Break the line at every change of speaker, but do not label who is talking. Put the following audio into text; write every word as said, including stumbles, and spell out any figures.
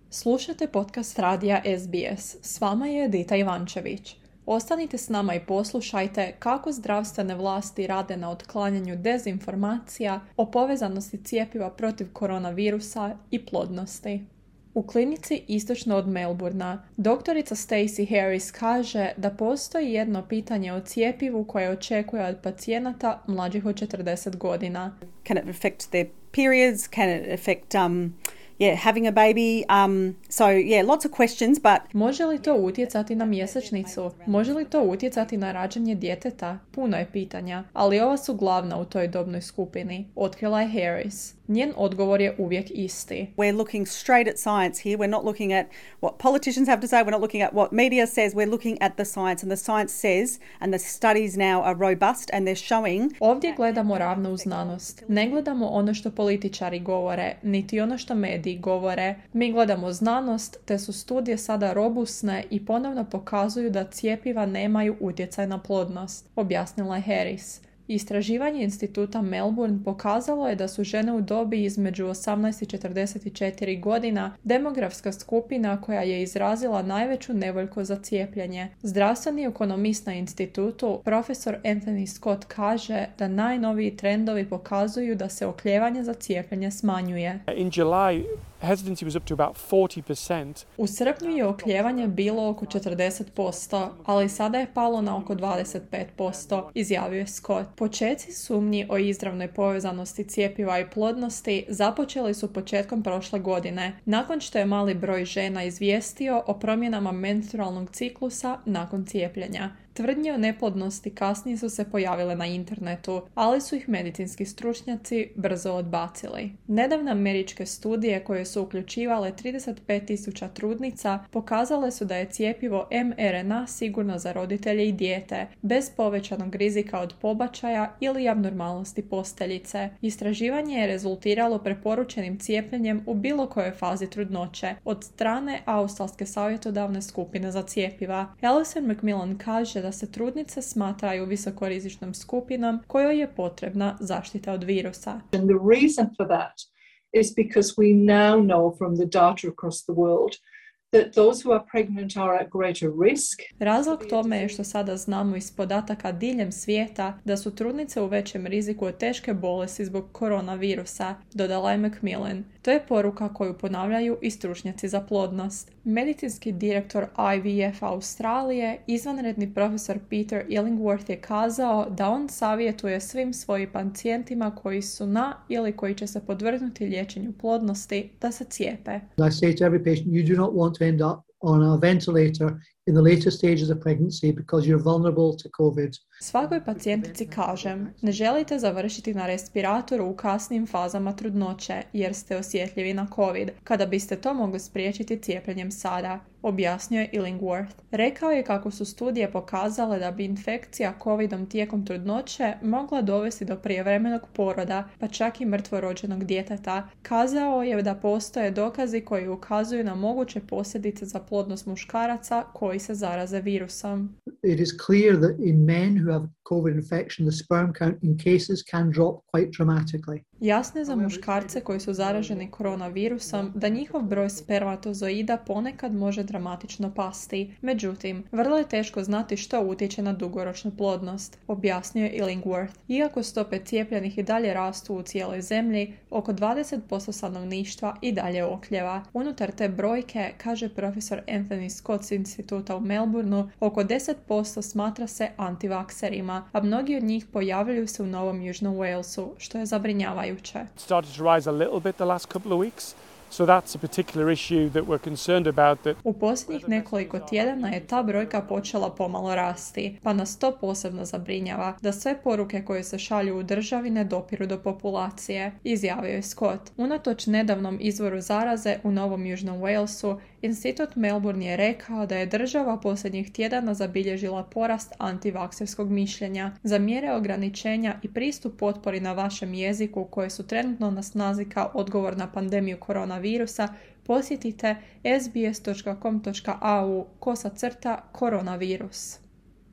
Slušajte podcast radija S B S. S vama je Edita Ivančević. Ostanite s nama i poslušajte kako zdravstvene vlasti rade na otklanjanju dezinformacija o povezanosti cjepiva protiv koronavirusa i plodnosti. U klinici istočno od Melbourna, doktorica Stacey Harris kaže da postoji jedno pitanje o cjepivu koje očekuje od pacijenata mlađih od četrdeset godina.
Can it affect their periods? Can it affect um, yeah, having a baby? Um, so, yeah, lots of questions, but...
Može li to utjecati na mjesečnicu? Može li to utjecati na rađanje djeteta? Puno je pitanja, ali ova su glavna u toj dobnoj skupini, otkrila je Harris. Njen odgovor je uvijek isti.
We're looking straight at science here. We're not looking at what politicians have to say. We're not looking at what media says. We're looking at the science. And the science says, and the studies now are robust and they're showing...
Ovdje gledamo ravno u znanost. Ne gledamo ono što političari govore, niti ono što mediji govore. Mi gledamo znanost, te su studije sada robusne i ponovno pokazuju da cjepiva nemaju utjecaj na plodnost, objasnila je Harris. Istraživanje instituta Melbourne pokazalo je da su žene u dobi između osamnaest i četrdeset četiri godina demografska skupina koja je izrazila najveću nevoljku za cijepljenje. Zdravstveni ekonomist na institutu, profesor Anthony Scott, kaže da najnoviji trendovi pokazuju da se oklijevanje za cijepljenje smanjuje.
In July, hesitancy was up to about forty percent.
U srpnju je oklijevanje bilo oko četrdeset posto, ali sada je palo na oko dvadeset pet posto, izjavio je Scott. Počeci sumnji o izravnoj povezanosti cjepiva i plodnosti započeli su početkom prošle godine, nakon što je mali broj žena izvijestio o promjenama menstrualnog ciklusa nakon cijepljenja. Tvrdnje o neplodnosti kasnije su se pojavile na internetu, ali su ih medicinski stručnjaci brzo odbacili. Nedavne američke studije koje su uključivale trideset pet tisuća trudnica pokazale su da je cjepivo em R N A sigurno za roditelje i dijete, bez povećanog rizika od pobačaja ili abnormalnosti posteljice. Istraživanje je rezultiralo preporučenim cijepljenjem u bilo kojoj fazi trudnoće od strane Australske savjetodavne skupine za cjepiva. Alison McMillan kaže da se trudnice smatraju visokorizičnom skupinom kojoj je potrebna zaštita od virusa.
And the reason for that is because we now know from the data across the world that those who are pregnant are at greater risk.
Razlog tome je što sada znamo iz podataka diljem svijeta da su trudnice u većem riziku od teške bolesti zbog koronavirusa, dodala je McMillan. To je poruka koju ponavljaju i stručnjaci za plodnost. Medicinski direktor I V F Australije, izvanredni profesor Peter Illingworth je kazao da on savjetuje svim svojim pacijentima koji su na ili koji će se podvrgnuti liječenju plodnosti da se cijepe.
I say to every patient, you do not want to end up on a ventilator in the later stages of pregnancy because you're vulnerable to COVID.
Svakoj pacijentici kažem, ne želite završiti na respiratoru u kasnim fazama trudnoće jer ste osjetljivi na COVID, kada biste to mogli spriječiti cijepljenjem sada, objasnio je Illingworth. Rekao je kako su studije pokazale da bi infekcija covidom tijekom trudnoće mogla dovesti do prijevremenog poroda, pa čak i mrtvorođenog djeteta. Kazao je da postoje dokazi koji ukazuju na moguće posljedice za plodnost muškaraca koji se zaraze virusom.
It is clear that in men who have COVID infection, the sperm count in cases can drop quite dramatically.
Jasno je za muškarce koji su zaraženi koronavirusom da njihov broj spermatozoida ponekad može dramatično pasti. Međutim, vrlo je teško znati što utječe na dugoročnu plodnost, objasnio je Illingworth. Iako stope cijepljenih i dalje rastu u cijeloj zemlji, oko dvadeset posto stanovništva i dalje oklijeva. Unutar te brojke, kaže profesor Anthony Scott s instituta u Melbourneu, oko deset posto smatra se antivakserima, a mnogi od njih pojavljuju se u Novom Južnom Walesu, što je zabrinjavajuće.
It started to rise a little bit the last couple of weeks. So that's a particular issue that we're concerned about. That
U posljednjih nekoliko tjedana je ta brojka počela pomalo rasti, pa nas to posebno zabrinjava da sve poruke koje se šalju u državi ne dopiru do populacije, izjavio je Scott. Unatoč nedavnom izvoru zaraze u Novom Južnom Walesu, institut Melbourne je rekao da je država posljednjih tjedana zabilježila porast antivakserskog mišljenja. Za mjere ograničenja i pristup potpori na vašem jeziku koje su trenutno na snazi kao odgovor na pandemiju koronavirusa, posjetite s b s dot com dot a u kosa crta koronavirus.